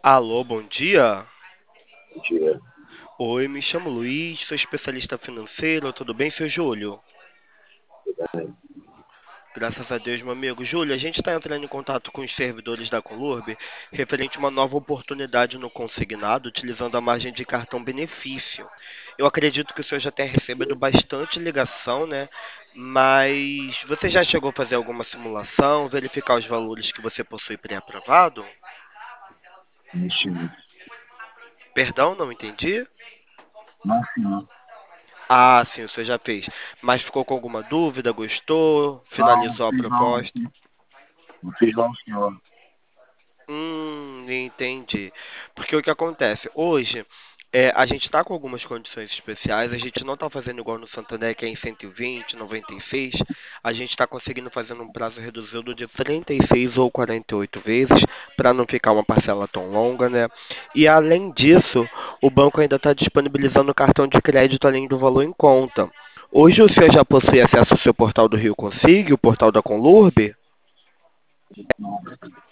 Alô, bom dia. Mentira. Oi, me chamo Luiz, sou especialista financeiro, tudo bem, seu Júlio? Graças a Deus, meu amigo. Júlio, a gente está entrando em contato com os servidores da Conurb referente a uma nova oportunidade no consignado, utilizando a margem de cartão benefício. Eu acredito que o senhor já tenha recebido bastante ligação, né? Mas você já chegou a fazer alguma simulação, verificar os valores que você possui pré-aprovado? Mentira. Perdão, não entendi? Não, senhor. Ah, sim, o senhor já fez. Mas ficou com alguma dúvida? Gostou? Não, Finalizou a fiz não. proposta? Não fiz não, senhor. Entendi. Porque o que acontece? Hoje, a gente está com algumas condições especiais, a gente não está fazendo igual no Santander, que é em 120, 96. A gente está conseguindo fazer num prazo reduzido de 36 ou 48 vezes, para não ficar uma parcela tão longa, né? E além disso, o banco ainda está disponibilizando o cartão de crédito além do valor em conta. Hoje o senhor já possui acesso ao seu portal do Rio Consigo, o portal da Conlurb? Não.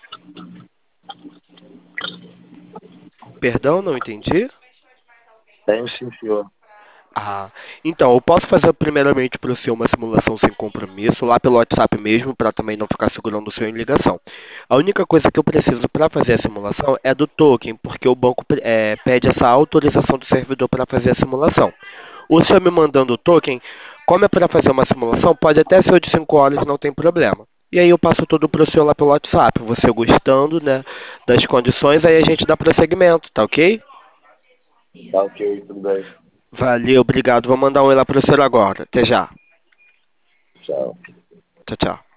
Perdão, não entendi? Tenho sim, senhor. Ah, então, eu posso fazer primeiramente para o senhor uma simulação sem compromisso, lá pelo WhatsApp mesmo, para também não ficar segurando o senhor em ligação. A única coisa que eu preciso para fazer a simulação é do token, porque o banco pede essa autorização do servidor para fazer a simulação. O senhor me mandando o token, como é para fazer uma simulação, pode até ser o de 5 horas, não tem problema. E aí eu passo tudo para o senhor lá pelo WhatsApp, você gostando, né, das condições, aí a gente dá prosseguimento, tá ok? Tá ok, tudo bem. Valeu, obrigado. Vou mandar um oi lá para o senhor agora. Até já. Tchau. Tchau, tchau.